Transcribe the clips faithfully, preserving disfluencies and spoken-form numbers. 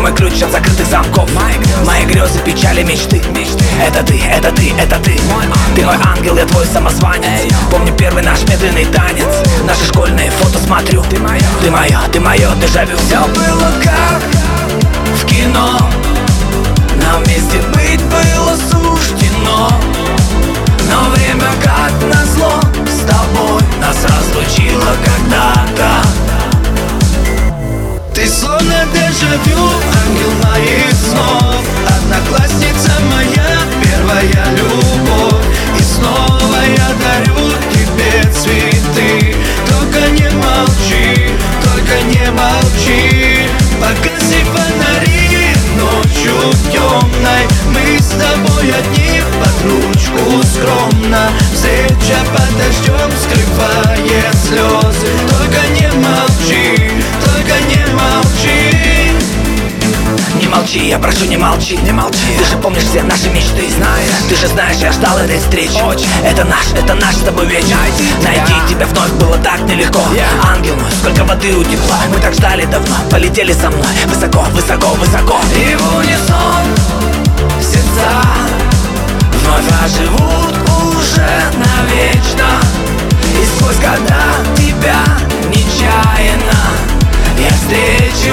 мой ключ от закрытых замков. Мои грезы, печали, мечты. Это ты, это ты, это ты. Ты мой ангел, я твой самозванец. Помню первый наш медленный танец. Наши школьные фото смотрю. Ты моя, ты моя, ты мое дежавю. Все было как в кино. Нам вместе быть было суждено. Но время, как назло, с тобой нас разлучило когда-то. Ты словно дежавю, ангел моих снов, одноклассница моя, первая любовь. И снова я дарю тебе цветы. Только не молчи, только не молчи. Погаси фонари ночью темной. Мы с тобой одни под ручку скромно. Встреча под дождем скрывает слезы. Только не молчи, только не молчи. Не молчи, я прошу, не молчи, не молчи. Ты же помнишь все наши мечты, знаешь. Ты же знаешь, я ждал этой встречи. Очень. Это наш, это наш с тобой вечер. Найти тебя вновь было так нелегко. yeah. Ангел мой, сколько воды утекло. Мы так ждали давно, полетели со мной. Высоко, высоко, высоко. И в унисон сердца вновь оживут уже навечно. И сквозь года тебя нечаянно я встречу.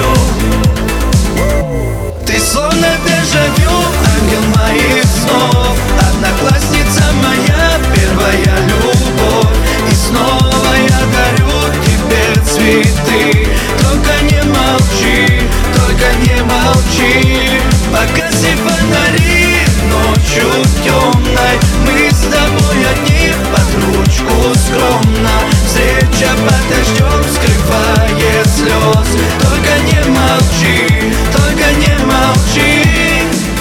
Ты словно дежавю, ангел моих снов, одноклассница моя, первая любовь. И снова я дарю тебе цветы. Только не молчи, только не молчи. Погаси фонари ночью темной. Мы с тобой одни под ручку скромно. Встреча под дождем скрывает слезы. Только не молчи, только не молчи.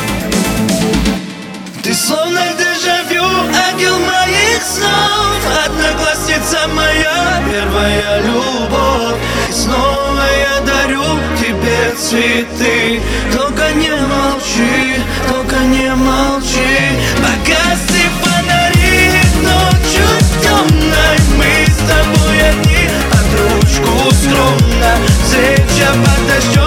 Ты словно дежавю, ангел моих снов, одноклассница моя, первая любовь. И снова я дарю тебе цветы. Только не молчи, только не молчи. Погаси фонари ночью темной. Мы с тобой одни под ручку скромно. Встреча под дождем